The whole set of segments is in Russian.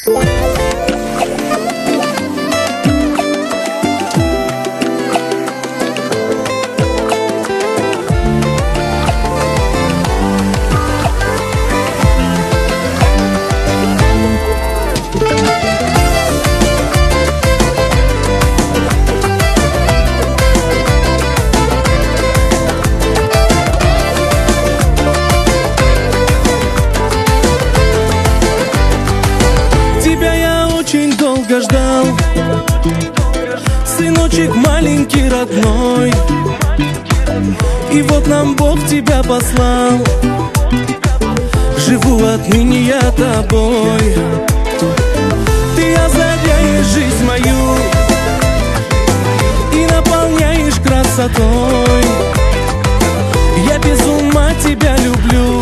Ждал, сыночек маленький родной, и вот нам Бог тебя послал. Живу отныне я тобой. Ты озаряешь жизнь мою и наполняешь красотой. Я без ума тебя люблю,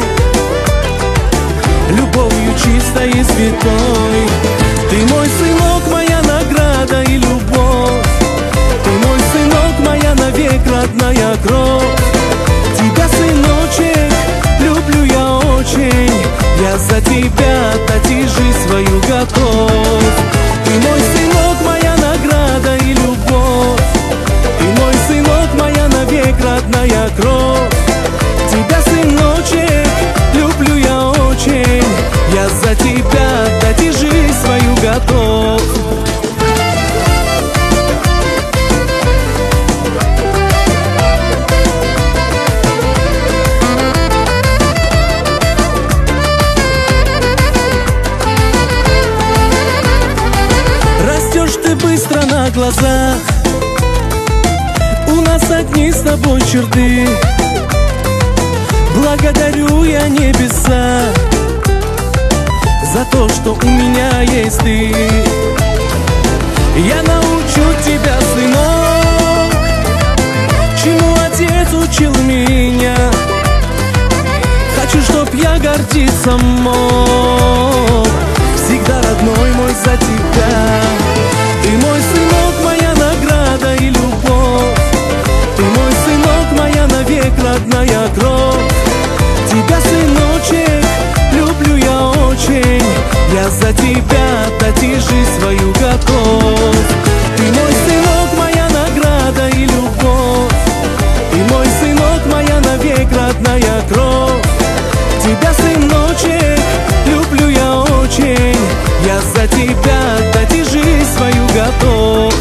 любовью чистой и святой. Ты мой сынок, моя награда и любовь. Ты мой сынок, моя навек родная кровь. Тебя, сыночек, люблю я очень. Я за тебя дать и жизнь свою готов. Ты мой сынок, моя награда и любовь. Ты мой сынок, моя навек родная кровь. Тебя, сыночек, люблю я очень. Я за тебя дать и жизнь свою готов. Растешь ты быстро на глазах, у нас одни с тобой черты. Благодарю я небеса за то, что у меня есть ты. Я научу тебя, сынок, чему отец учил меня. Хочу, чтоб я гордиться мог, всегда родной мой за тебя. Ты мой сынок, моя награда и любовь. Ты мой сынок, моя навек родная кровь. Тебя, сыночек, люблю я очень. Я за тебя дать и жизнь свою готов. Ты мой сынок, моя награда и любовь. Ты мой сынок, моя навек родная кровь. Тебя, сыночек, люблю я очень. Я за тебя дать и жизнь свою готов.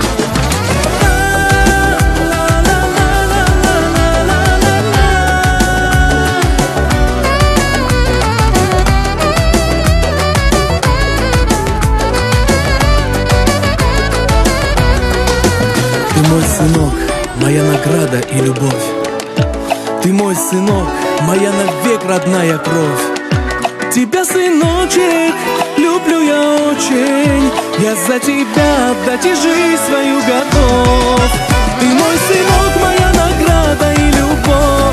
Ты мой сынок, моя награда и любовь. Ты мой сынок, моя навек родная кровь. Тебя, сыночек, люблю я очень. Я за тебя отдать и жизнь свою готов. Ты мой сынок, моя награда и любовь.